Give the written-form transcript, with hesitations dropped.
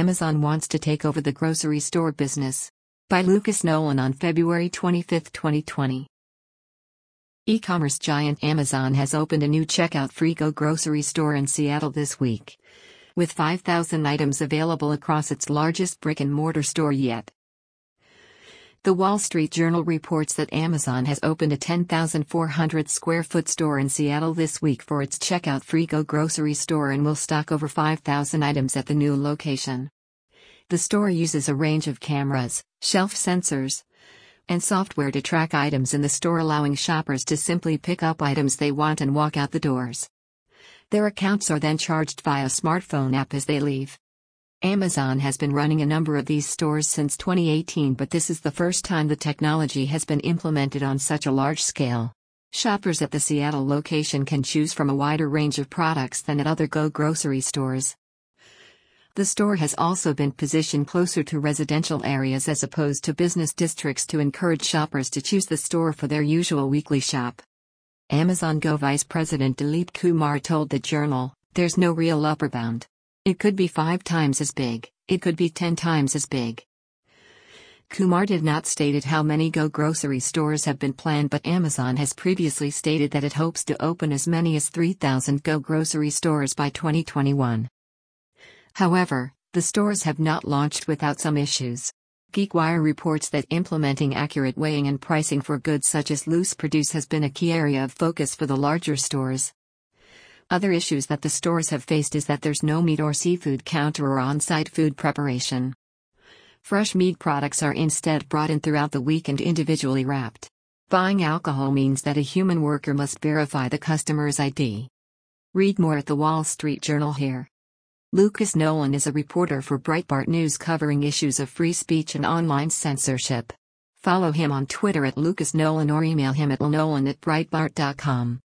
Amazon wants to take over the grocery store business. By Lucas Nolan on February 25, 2020. E-commerce giant Amazon has opened a new checkout-free Go grocery store in Seattle this week, with 5,000 items available across its largest brick-and-mortar store yet. The Wall Street Journal reports that Amazon has opened a 10,400 square foot store in Seattle this week for its checkout-free Go grocery store and will stock over 5,000 items at the new location. The store uses a range of cameras, shelf sensors, and software to track items in the store, allowing shoppers to simply pick up items they want and walk out the doors. Their accounts are then charged via smartphone app as they leave. Amazon has been running a number of these stores since 2018, but this is the first time the technology has been implemented on such a large scale. Shoppers at the Seattle location can choose from a wider range of products than at other Go grocery stores. The store has also been positioned closer to residential areas as opposed to business districts to encourage shoppers to choose the store for their usual weekly shop. Amazon Go Vice President Dilip Kumar told the Journal, "There's no real upper bound. It could be 5 times as big, it could be 10 times as big." Kumar did not state how many Go grocery stores have been planned, but Amazon has previously stated that it hopes to open as many as 3,000 Go grocery stores by 2021. However, the stores have not launched without some issues. GeekWire reports that implementing accurate weighing and pricing for goods such as loose produce has been a key area of focus for the larger stores. Other issues that the stores have faced is that there's no meat or seafood counter or on-site food preparation. Fresh meat products are instead brought in throughout the week and individually wrapped. Buying alcohol means that a human worker must verify the customer's ID. Read more at the Wall Street Journal here. Lucas Nolan is a reporter for Breitbart News covering issues of free speech and online censorship. Follow him on Twitter at Lucas Nolan or email him at lnolan@breitbart.com.